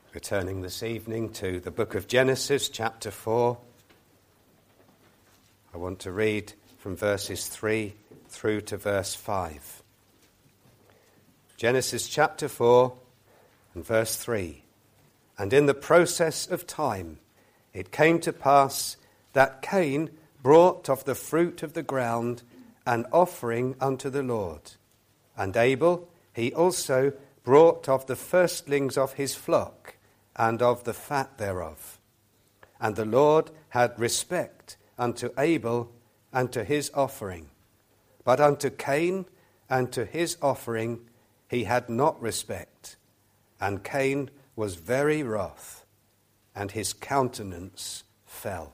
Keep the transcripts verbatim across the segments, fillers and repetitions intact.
Returning this evening to the book of Genesis, chapter four. I want to read from verses three through to verse five. Genesis chapter four and verse three. And in the process of time it came to pass that Cain brought of the fruit of the ground an offering unto the Lord. And Abel he also brought of the firstlings of his flock, and of the fat thereof. And the Lord had respect unto Abel and to his offering. But unto Cain and to his offering he had not respect. And Cain was very wroth, and his countenance fell.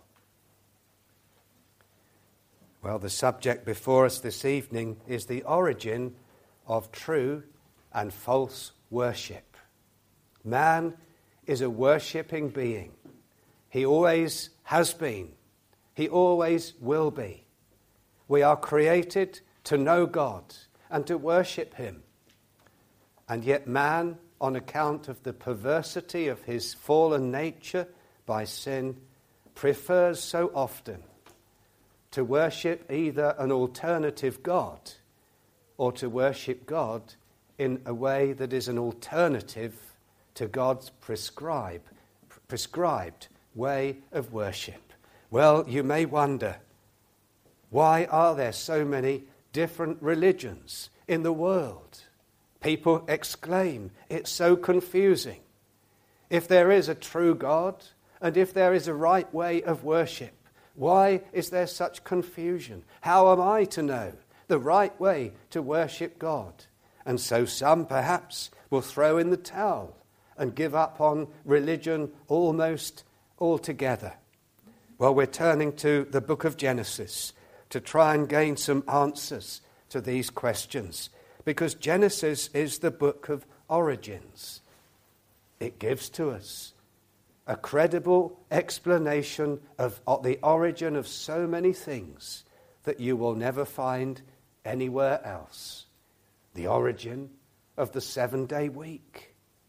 Well, the subject before us this evening is the origin of true and false worship. Man is a worshipping being. He always has been. He always will be. We are created to know God and to worship him. And yet man, on account of the perversity of his fallen nature by sin, prefers so often to worship either an alternative God or to worship God in a way that is an alternative to God's prescribe, prescribed way of worship. Well, you may wonder, why are there so many different religions in the world? People exclaim, it's so confusing. If there is a true God, and if there is a right way of worship, why is there such confusion? How am I to know the right way to worship God? And so some perhaps will throw in the towel and give up on religion almost altogether. Well, we're turning to the book of Genesis to try and gain some answers to these questions, because Genesis is the book of origins. It gives to us a credible explanation of the origin of so many things that you will never find anywhere else. The origin of the seven-day week.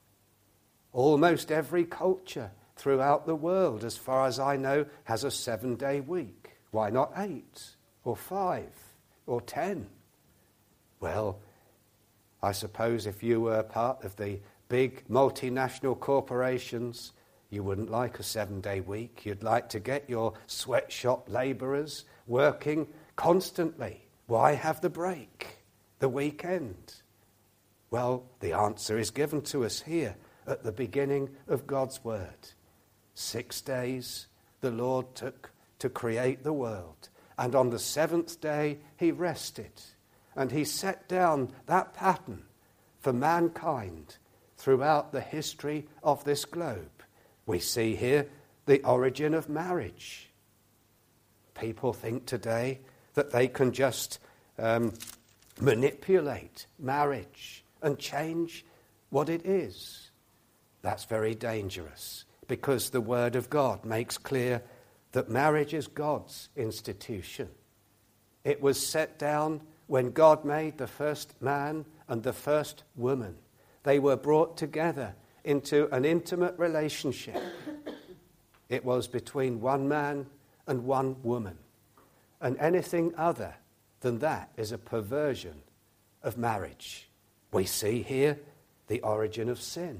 Almost every culture throughout the world, as far as I know, has a seven-day week. Why not eight or five or ten? Well, I suppose if you were part of the big multinational corporations, you wouldn't like a seven-day week. You'd like to get your sweatshop labourers working constantly. Why have the break, the weekend? Well, the answer is given to us here at the beginning of God's word. Six days the Lord took to create the world, and on the seventh day he rested, and he set down that pattern for mankind throughout the history of this globe. We see here the origin of marriage. People think today that they can just um, manipulate marriage and change what it is. That's very dangerous, because the Word of God makes clear that marriage is God's institution. It was set down when God made the first man and the first woman. They were brought together into an intimate relationship. It was between one man and one woman. And anything other than that is a perversion of marriage. We see here the origin of sin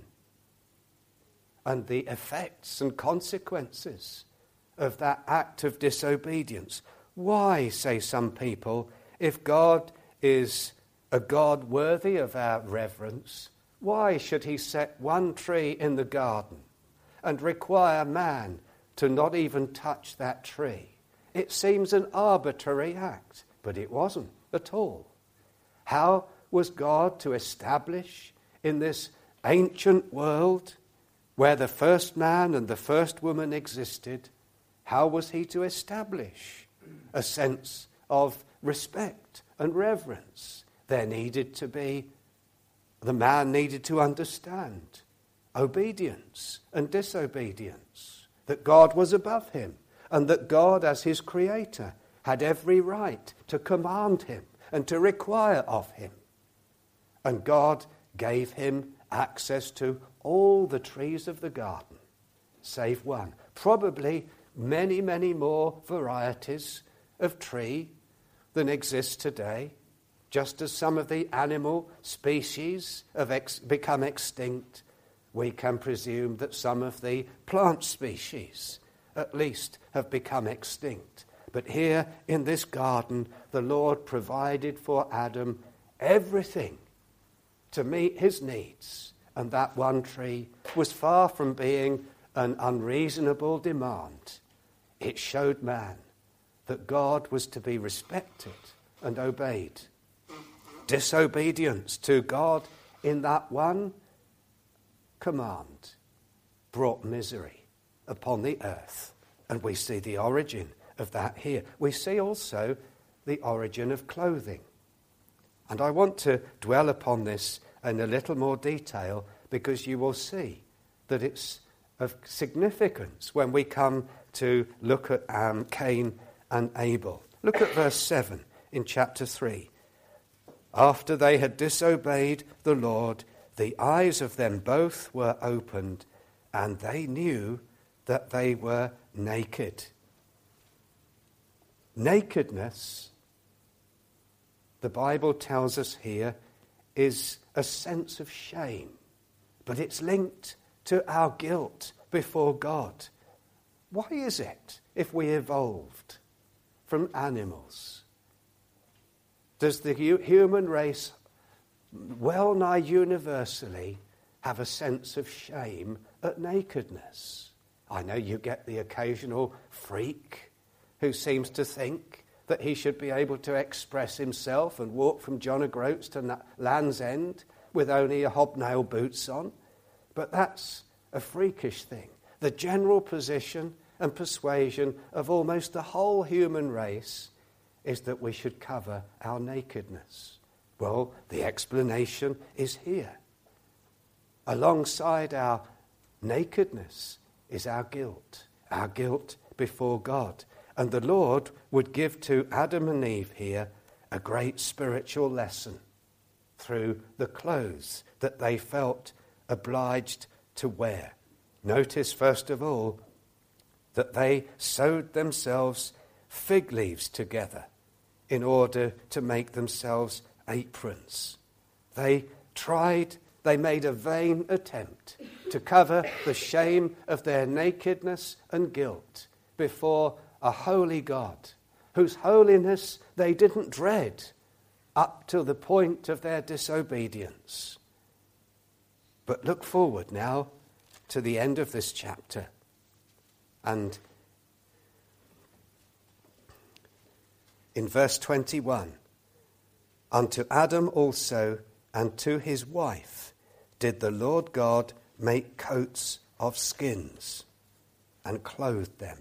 and the effects and consequences of that act of disobedience. Why, say some people, if God is a God worthy of our reverence, why should he set one tree in the garden and require man to not even touch that tree? It seems an arbitrary act, but it wasn't at all. How was God to establish in this ancient world where the first man and the first woman existed, how was he to establish a sense of respect and reverence? There needed to be, the man needed to understand obedience and disobedience, that God was above him, and that God, as his creator, had every right to command him and to require of him. And God gave him access to all the trees of the garden, save one. Probably many, many more varieties of tree than exist today, just as some of the animal species have ex- become extinct. We can presume that some of the plant species, at least, have become extinct. But here in this garden, the Lord provided for Adam everything to meet his needs. And that one tree was far from being an unreasonable demand. It showed man that God was to be respected and obeyed. Disobedience to God in that one command brought misery upon the earth. And we see the origin of that here. We see also the origin of clothing. And I want to dwell upon this in a little more detail, because you will see that it's of significance when we come to look at um, Cain and Abel. Look at verse seven in chapter three. After they had disobeyed the Lord, the eyes of them both were opened, and they knew that they were naked. Nakedness, the Bible tells us here, is a sense of shame, but it's linked to our guilt before God. Why is it, if we evolved from animals, does the hu- human race well nigh universally have a sense of shame at nakedness? I know you get the occasional freak who seems to think that he should be able to express himself and walk from John O'Groats to Na- Land's End with only a hobnail boots on. But that's a freakish thing. The general position and persuasion of almost the whole human race is that we should cover our nakedness. Well, the explanation is here. Alongside our nakedness is our guilt, our guilt before God. And the Lord would give to Adam and Eve here a great spiritual lesson through the clothes that they felt obliged to wear. Notice, first of all, that they sewed themselves fig leaves together in order to make themselves aprons. They tried, they made a vain attempt to cover the shame of their nakedness and guilt before a holy God, whose holiness they didn't dread up to the point of their disobedience. But look forward now to the end of this chapter. And in verse twenty-one, unto Adam also and to his wife did the Lord God make coats of skins and clothed them.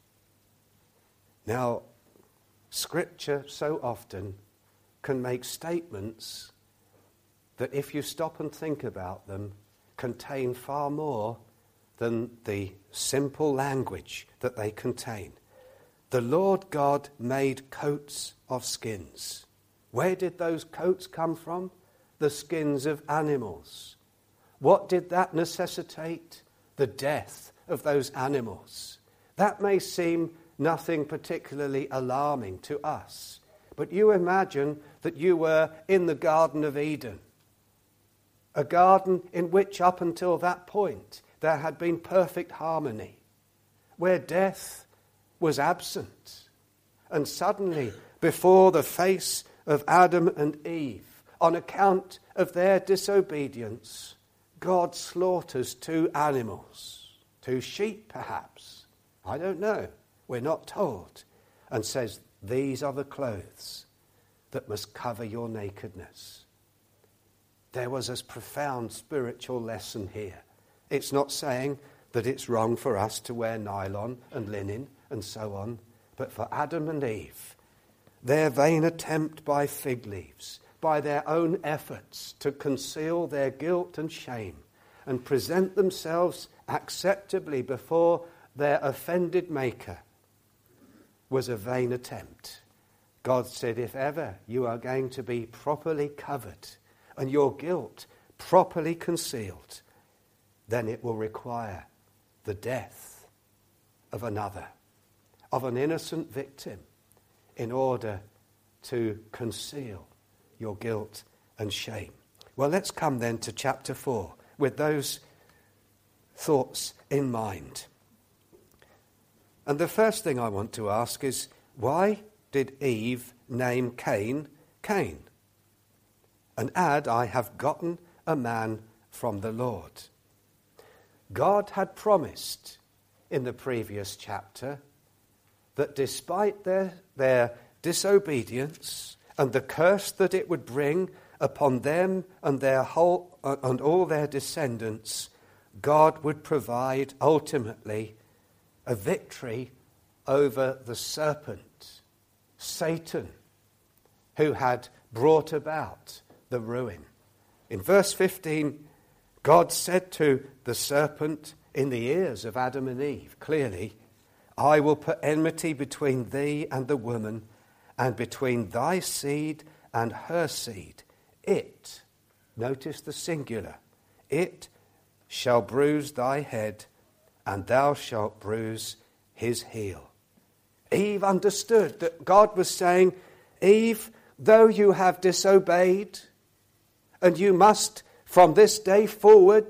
Now, Scripture so often can make statements that, if you stop and think about them, contain far more than the simple language that they contain. The Lord God made coats of skins. Where did those coats come from? The skins of animals. What did that necessitate? The death of those animals. That may seem nothing particularly alarming to us, but you imagine that you were in the Garden of Eden, a garden in which up until that point there had been perfect harmony, where death was absent. And suddenly, before the face of Adam and Eve, on account of their disobedience, God slaughters two animals, two sheep perhaps, I don't know, we're not told, and says, these are the clothes that must cover your nakedness. There was a profound spiritual lesson here. It's not saying that it's wrong for us to wear nylon and linen and so on, but for Adam and Eve, their vain attempt by fig leaves, by their own efforts to conceal their guilt and shame and present themselves acceptably before their offended Maker, was a vain attempt. God said, if ever you are going to be properly covered and your guilt properly concealed, then it will require the death of another, of an innocent victim, in order to conceal your guilt and shame. Well, let's come then to chapter four with those thoughts in mind. And the first thing I want to ask is, why did Eve name Cain Cain and add, I have gotten a man from the Lord? God had promised in the previous chapter that despite their, their disobedience and the curse that it would bring upon them and their whole uh, and all their descendants, God would provide ultimately a victory over the serpent, Satan, who had brought about the ruin. In verse fifteen, God said to the serpent in the ears of Adam and Eve, clearly, I will put enmity between thee and the woman, and between thy seed and her seed. It, notice the singular, it shall bruise thy head, and thou shalt bruise his heel. Eve understood that God was saying, Eve, though you have disobeyed, and you must from this day forward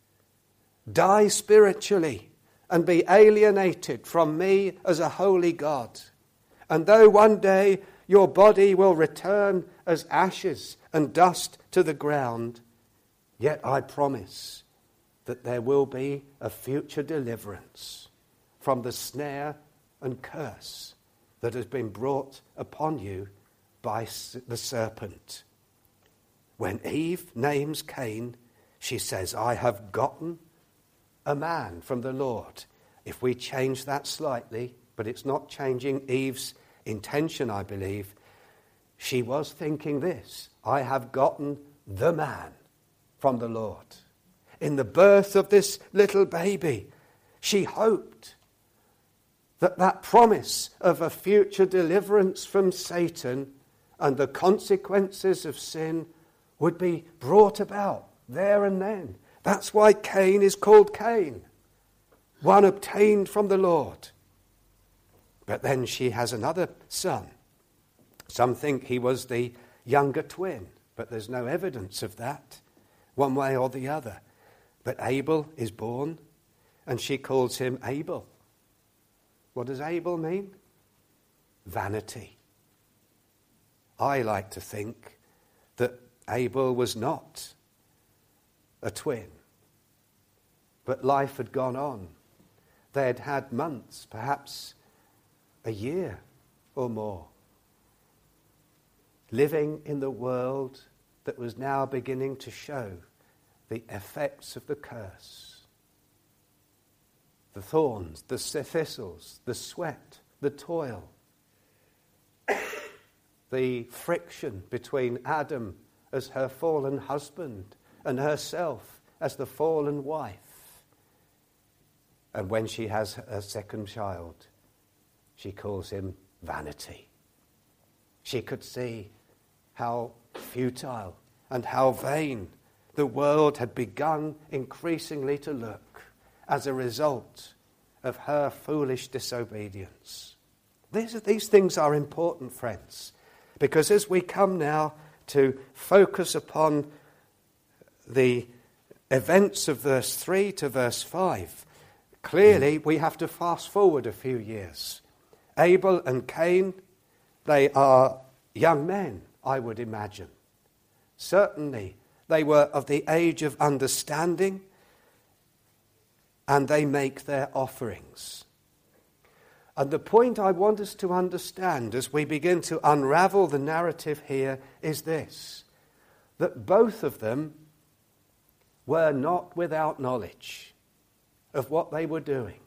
die spiritually and be alienated from me as a holy God. And though one day your body will return as ashes and dust to the ground, yet I promise that there will be a future deliverance from the snare and curse that has been brought upon you by the serpent. When Eve names Cain, she says, I have gotten a man from the Lord. If we change that slightly, but it's not changing Eve's intention, I believe, she was thinking this, I have gotten the man from the Lord. In the birth of this little baby, she hoped that that promise of a future deliverance from Satan and the consequences of sin would be brought about there and then. That's why Cain is called Cain, one obtained from the Lord. But then she has another son. Some think he was the younger twin, but there's no evidence of that, one way or the other. But Abel is born, and she calls him Abel. What does Abel mean? Vanity. I like to think that Abel was not a twin, but life had gone on. They had had months, perhaps a year or more, living in the world that was now beginning to show the effects of the curse. The thorns, the thistles, the sweat, the toil, the friction between Adam as her fallen husband and herself as the fallen wife. And when she has her second child, she calls him vanity. She could see how futile and how vain the world had begun increasingly to look as a result of her foolish disobedience. These, these things are important, friends, because as we come now to focus upon the events of verse three to verse five, clearly we have to fast forward a few years. Abel and Cain, they are young men, I would imagine. Certainly, they were of the age of understanding, and they make their offerings. And the point I want us to understand as we begin to unravel the narrative here is this, that both of them were not without knowledge of what they were doing.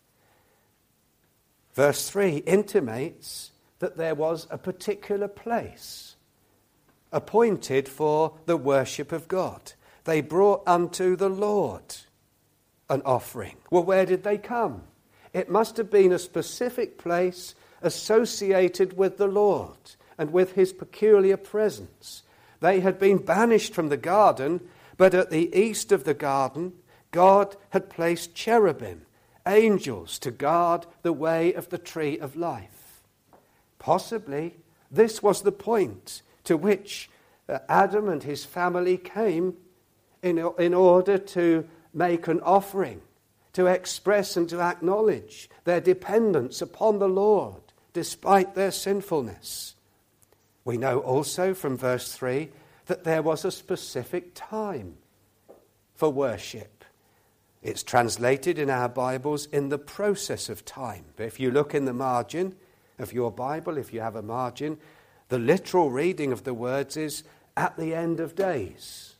Verse three intimates that there was a particular place appointed for the worship of God. They brought unto the Lord an offering. Well, where did they come? It must have been a specific place associated with the Lord and with his peculiar presence. They had been banished from the garden, But at the east of the garden, God had placed cherubim, angels, to guard the way of the tree of life. Possibly this was the point to which uh, Adam and his family came in, in order to make an offering, to express and to acknowledge their dependence upon the Lord despite their sinfulness. We know also from verse three that there was a specific time for worship. It's translated in our Bibles in the process of time. But if you look in the margin of your Bible, if you have a margin, the literal reading of the words is at the end of days.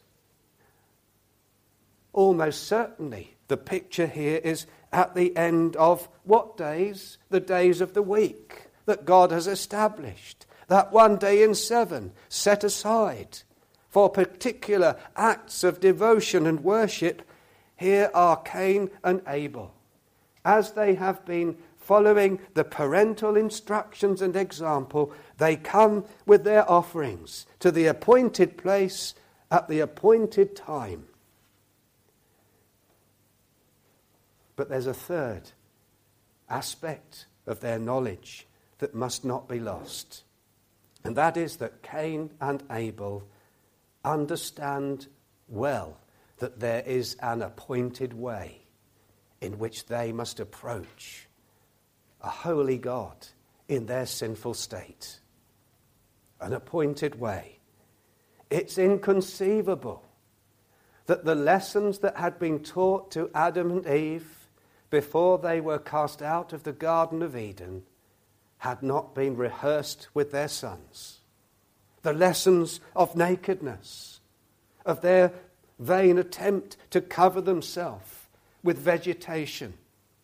Almost certainly, the picture here is at the end of what days? The days of the week that God has established. That one day in seven set aside for particular acts of devotion and worship. Here are Cain and Abel. As they have been following the parental instructions and example, they come with their offerings to the appointed place at the appointed time. But there's a third aspect of their knowledge that must not be lost. And that is that Cain and Abel understand well that there is an appointed way in which they must approach a holy God in their sinful state. An appointed way. It's inconceivable that the lessons that had been taught to Adam and Eve before they were cast out of the Garden of Eden had not been rehearsed with their sons. The lessons of nakedness, of their vain attempt to cover themselves with vegetation.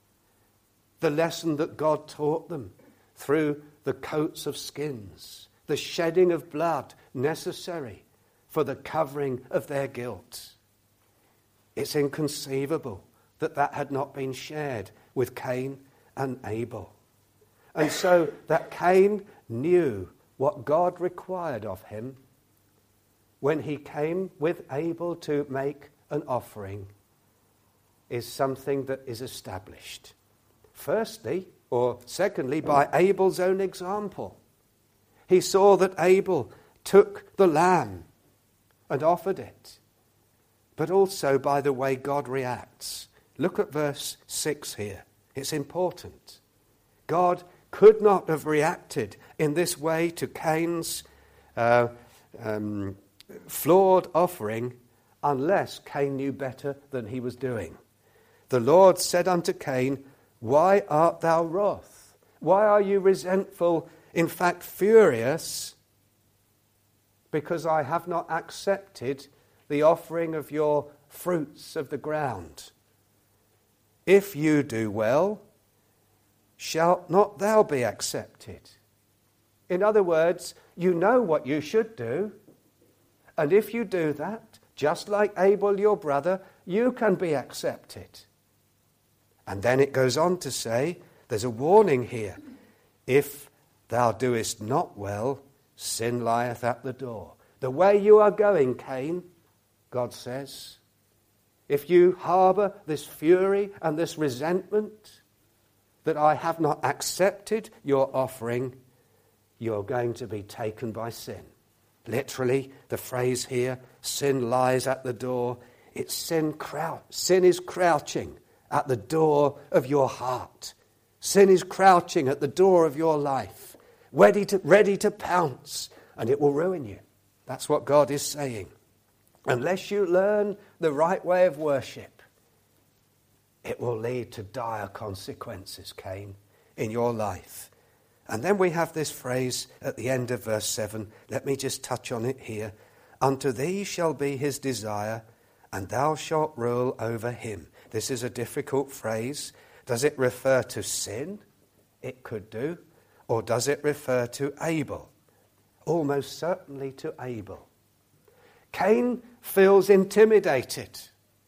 The lesson that God taught them through the coats of skins, the shedding of blood necessary for the covering of their guilt. It's inconceivable that that had not been shared with Cain and Abel. And so that Cain knew what God required of him when he came with Abel to make an offering is something that is established. Firstly, or secondly, by Abel's own example. He saw that Abel took the lamb and offered it, but also by the way God reacts. Look at verse six here. It's important. God could not have reacted in this way to Cain's uh, um, flawed offering unless Cain knew better than he was doing. The Lord said unto Cain, "Why art thou wroth? Why are you resentful, in fact furious, because I have not accepted the offering of your fruits of the ground? If you do well, shalt not thou be accepted?" In other words, you know what you should do. And if you do that, just like Abel your brother, you can be accepted. And then it goes on to say, there's a warning here. If thou doest not well, sin lieth at the door. The way you are going, Cain, God says, if you harbour this fury and this resentment that I have not accepted your offering, you're going to be taken by sin. Literally, the phrase here, sin lies at the door. It's sin crou- Sin is crouching at the door of your heart. Sin is crouching at the door of your life, ready to, ready to pounce, and it will ruin you. That's what God is saying. Unless you learn the right way of worship, it will lead to dire consequences, Cain, in your life. And then we have this phrase at the end of verse seven. Let me just touch on it here. Unto thee shall be his desire, and thou shalt rule over him. This is a difficult phrase. Does it refer to sin? It could do. Or does it refer to Abel? Almost certainly to Abel. Cain feels intimidated.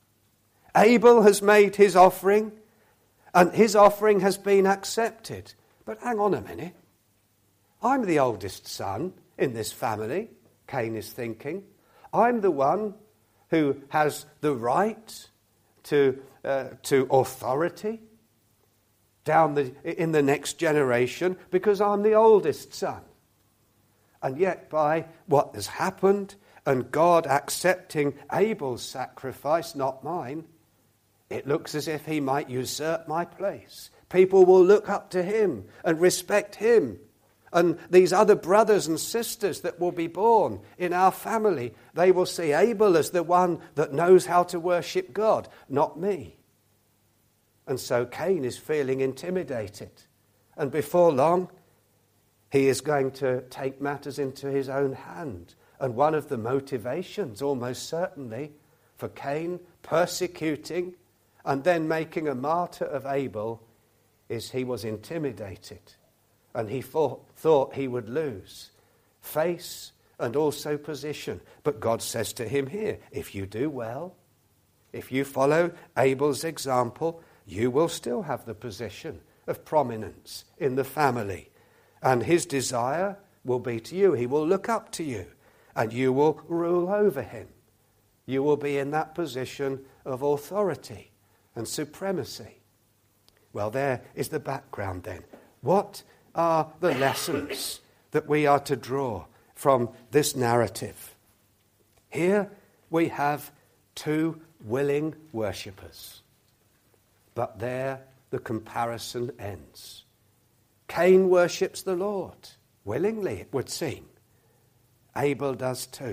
Abel has made his offering, and his offering has been accepted. But hang on a minute. I'm the oldest son in this family, Cain is thinking. I'm the one who has the right to, uh, to authority down the, in the next generation because I'm the oldest son. And yet by what has happened and God accepting Abel's sacrifice, not mine, it looks as if he might usurp my place. People will look up to him and respect him. And these other brothers and sisters that will be born in our family, they will see Abel as the one that knows how to worship God, not me. And so Cain is feeling intimidated. And before long, he is going to take matters into his own hand. And one of the motivations, almost certainly, for Cain persecuting and then making a martyr of Abel is he was intimidated. And he thought, thought he would lose face and also position. But God says to him here, if you do well, if you follow Abel's example, you will still have the position of prominence in the family. And his desire will be to you. He will look up to you and you will rule over him. You will be in that position of authority and supremacy. Well, there is the background then. What are the lessons that we are to draw from this narrative? Here we have two willing worshippers, but there the comparison ends. Cain worships the Lord, willingly it would seem. Abel does too.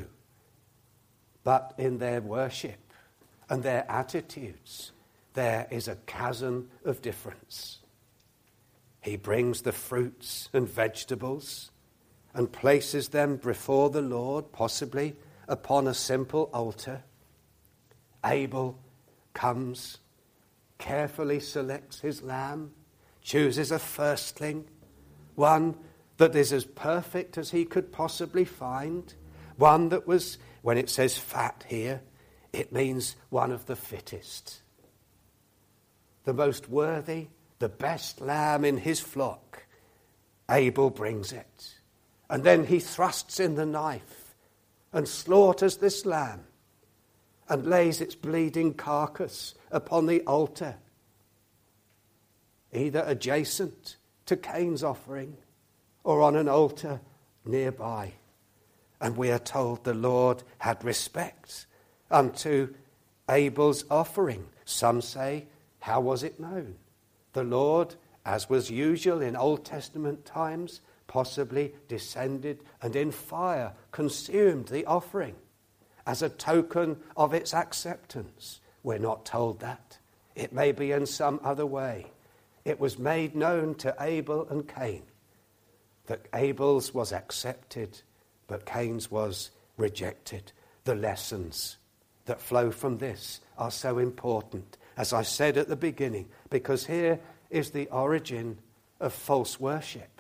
But in their worship and their attitudes, there is a chasm of difference. He brings the fruits and vegetables and places them before the Lord, possibly upon a simple altar. Abel comes, carefully selects his lamb, chooses a firstling, one that is as perfect as he could possibly find, one that was, when it says fat here, it means one of the fittest. The most worthy, the best lamb in his flock. Abel brings it. And then he thrusts in the knife and slaughters this lamb and lays its bleeding carcass upon the altar, either adjacent to Cain's offering or on an altar nearby. And we are told the Lord had respect unto Abel's offering. Some say, how was it known? The Lord, as was usual in Old Testament times, possibly descended and in fire consumed the offering as a token of its acceptance. We're not told that. It may be in some other way. It was made known to Abel and Cain that Abel's was accepted, but Cain's was rejected. The lessons that flow from this are so important, as I said at the beginning, because here is the origin of false worship.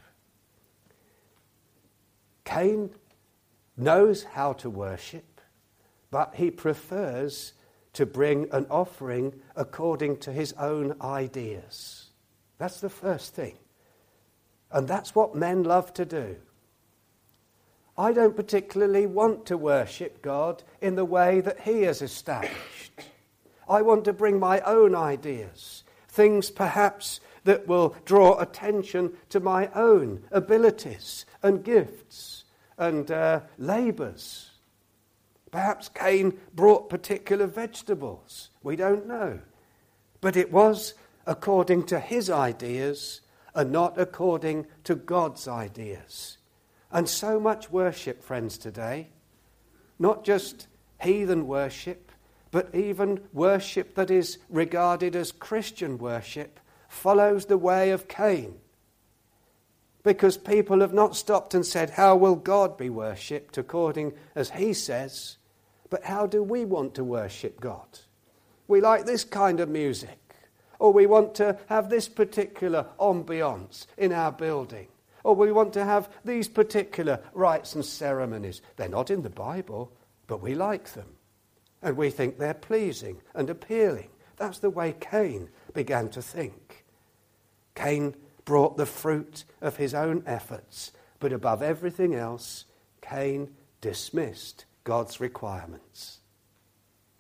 Cain knows how to worship, but he prefers to bring an offering according to his own ideas. That's the first thing. And that's what men love to do. I don't particularly want to worship God in the way that he has established. I want to bring my own ideas, things perhaps that will draw attention to my own abilities and gifts and uh, labours. Perhaps Cain brought particular vegetables. We don't know. But it was according to his ideas and not according to God's ideas. And so much worship, friends, today, not just heathen worship, but even worship that is regarded as Christian worship, follows the way of Cain. Because people have not stopped and said, how will God be worshipped according as he says, but how do we want to worship God? We like this kind of music, or we want to have this particular ambiance in our building, or we want to have these particular rites and ceremonies. They're not in the Bible, but we like them. And we think they're pleasing and appealing. That's the way Cain began to think. Cain brought the fruit of his own efforts, but above everything else, Cain dismissed God's requirements.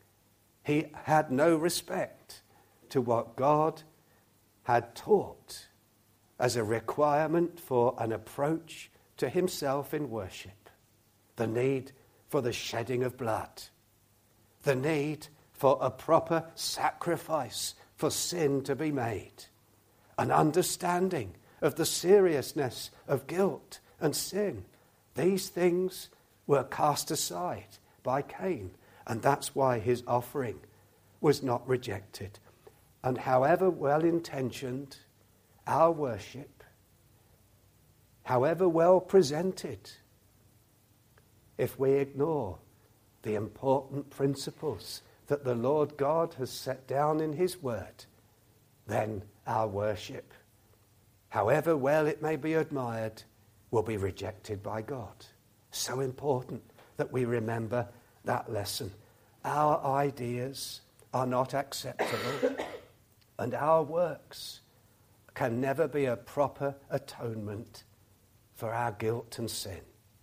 He had no respect to what God had taught as a requirement for an approach to himself in worship. The need for the shedding of blood. The need for a proper sacrifice for sin to be made. An understanding of the seriousness of guilt and sin. These things were cast aside by Cain, and that's why his offering was not rejected. And however well-intentioned our worship, however well presented, if we ignore the important principles that the Lord God has set down in his word, then our worship, however well it may be admired, will be rejected by God. So important that we remember that lesson. Our ideas are not acceptable, and our works can never be a proper atonement for our guilt and sin.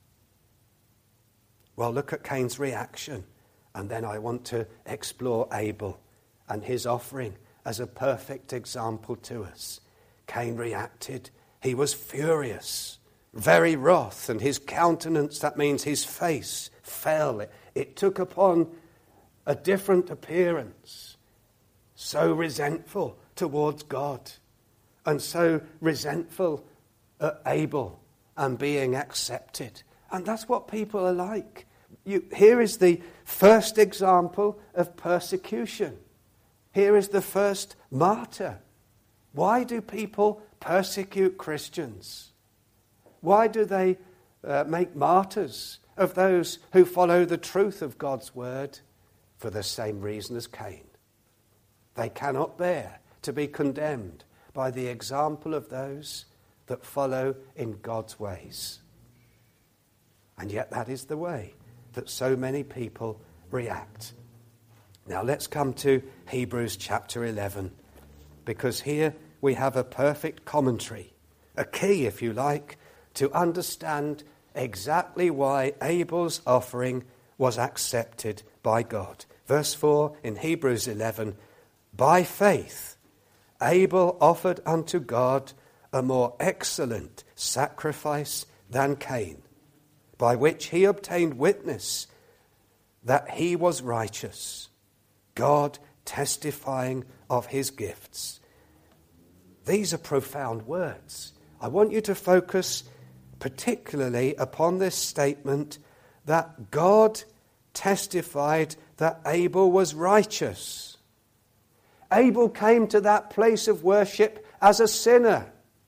Well, look at Cain's reaction, and then I want to explore Abel and his offering as a perfect example to us. Cain reacted. He was furious, very wroth, and his countenance, that means his face, fell. It, it took upon a different appearance, so resentful towards God, and so resentful at Abel and being accepted. And that's what people are like. You, here is the first example of persecution. Here is the first martyr. Why do people persecute Christians? Why do they uh, make martyrs of those who follow the truth of God's word? For the same reason as Cain. They cannot bear to be condemned by the example of those that follow in God's ways. And yet that is the way that so many people react. Now let's come to Hebrews chapter eleven, because here we have a perfect commentary, a key, if you like, to understand exactly why Abel's offering was accepted by God. Verse four in Hebrews eleven, by faith Abel offered unto God a more excellent sacrifice than Cain, by which he obtained witness that he was righteous, God testifying of his gifts. These are profound words. I want you to focus particularly upon this statement that God testified that Abel was righteous. Abel came to that place of worship as a sinner,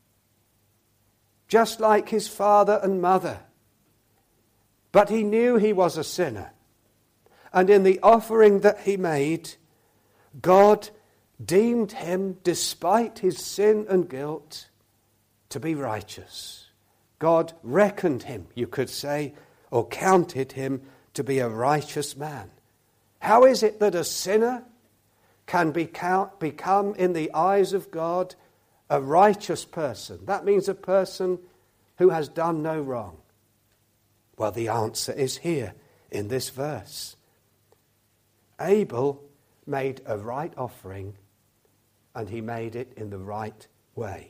just like his father and mother. But he knew he was a sinner. And in the offering that he made, God deemed him, despite his sin and guilt, to be righteous. God reckoned him, you could say, or counted him to be a righteous man. How is it that a sinner can become, in the eyes of God, a righteous person? That means a person who has done no wrong. Well, the answer is here in this verse. Abel made a right offering, and he made it in the right way.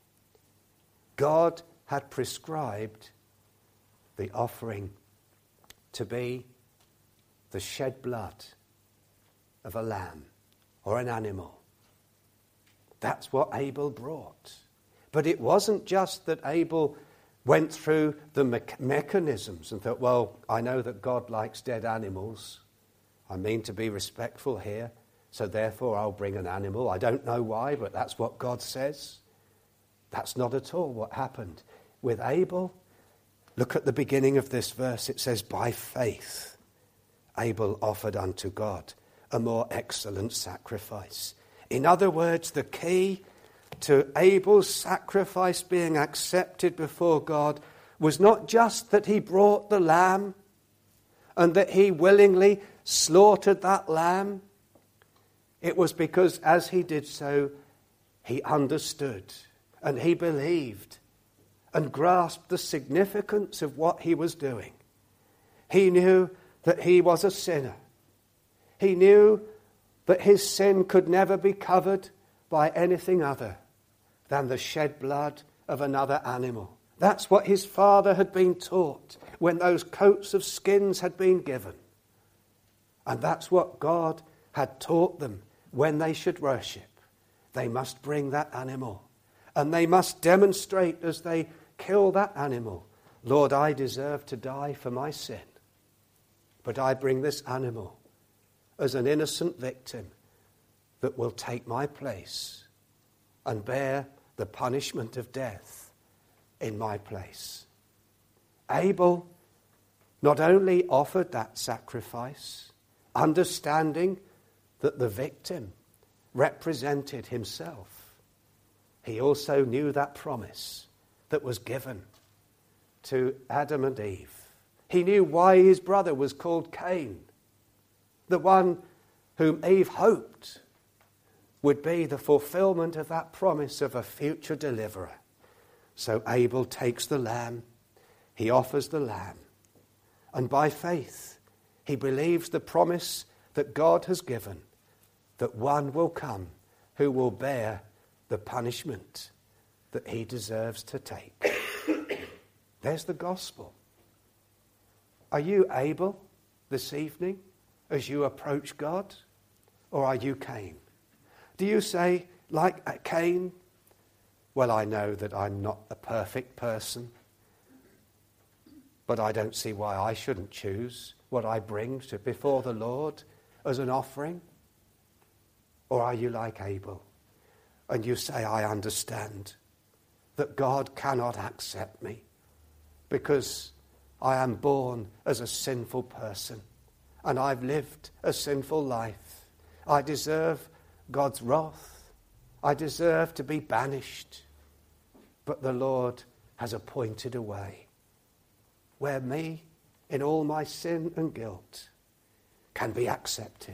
God had prescribed the offering to be the shed blood of a lamb or an animal. That's what Abel brought. But it wasn't just that Abel went through the me- mechanisms and thought, well, I know that God likes dead animals. I mean to be respectful here, so therefore I'll bring an animal. I don't know why, but that's what God says. That's not at all what happened. With Abel, look at the beginning of this verse. It says, by faith, Abel offered unto God a more excellent sacrifice. In other words, the key to Abel's sacrifice being accepted before God was not just that he brought the lamb and that he willingly slaughtered that lamb. It was because as he did so, he understood and he believed and grasped the significance of what he was doing. He knew that he was a sinner. He knew But his sin could never be covered by anything other than the shed blood of another animal. That's what his father had been taught when those coats of skins had been given. And that's what God had taught them when they should worship. They must bring that animal. And they must demonstrate as they kill that animal, Lord, I deserve to die for my sin. But I bring this animal as an innocent victim that will take my place and bear the punishment of death in my place. Abel not only offered that sacrifice, understanding that the victim represented himself, he also knew that promise that was given to Adam and Eve. He knew why his brother was called Cain, the one whom Eve hoped would be the fulfillment of that promise of a future deliverer. So Abel takes the lamb, he offers the lamb, and by faith he believes the promise that God has given, that one will come who will bear the punishment that he deserves to take. There's the gospel. Are you able this evening as you approach God, or are you Cain? Do you say, like Cain, well, I know that I'm not a perfect person, but I don't see why I shouldn't choose what I bring to before the Lord as an offering? Or are you like Abel, and you say, I understand that God cannot accept me because I am born as a sinful person and I've lived a sinful life. I deserve God's wrath. I deserve to be banished. But the Lord has appointed a way where me, in all my sin and guilt, can be accepted.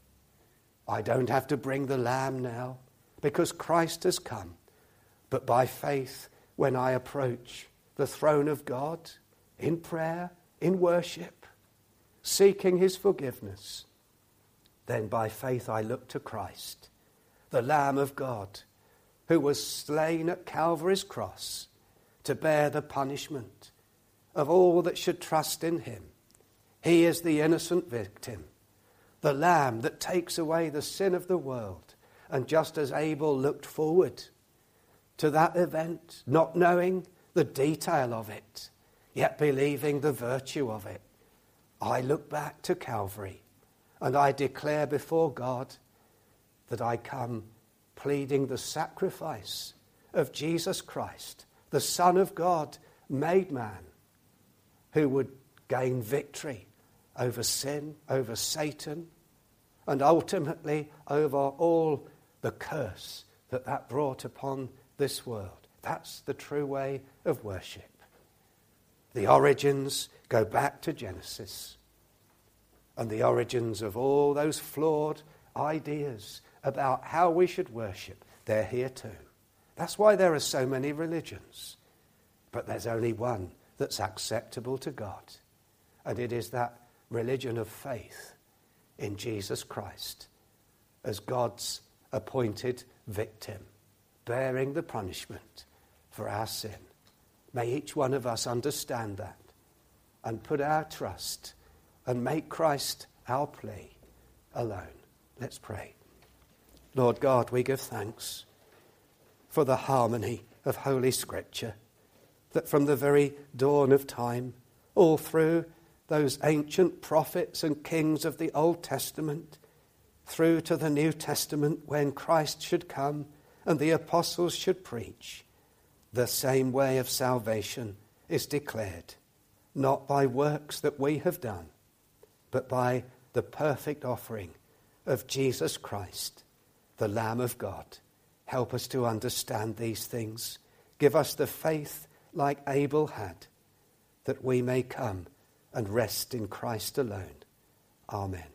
I don't have to bring the lamb now because Christ has come. But by faith, when I approach the throne of God in prayer, in worship, seeking his forgiveness, then by faith I look to Christ, the Lamb of God, who was slain at Calvary's cross to bear the punishment of all that should trust in him. He is the innocent victim, the Lamb that takes away the sin of the world. And just as Abel looked forward to that event, not knowing the detail of it, yet believing the virtue of it, I look back to Calvary and I declare before God that I come pleading the sacrifice of Jesus Christ, the Son of God, made man, who would gain victory over sin, over Satan, and ultimately over all the curse that that brought upon this world. That's the true way of worship. The origins go back to Genesis. And the origins of all those flawed ideas about how we should worship, they're here too. That's why there are so many religions. But there's only one that's acceptable to God. And it is that religion of faith in Jesus Christ as God's appointed victim, bearing the punishment for our sin. May each one of us understand that and put our trust and make Christ our plea alone. Let's pray. Lord God, we give thanks for the harmony of Holy Scripture, that from the very dawn of time, all through those ancient prophets and kings of the Old Testament, through to the New Testament when Christ should come and the apostles should preach, the same way of salvation is declared, not by works that we have done, but by the perfect offering of Jesus Christ, the Lamb of God. Help us to understand these things. Give us the faith like Abel had, that we may come and rest in Christ alone. Amen.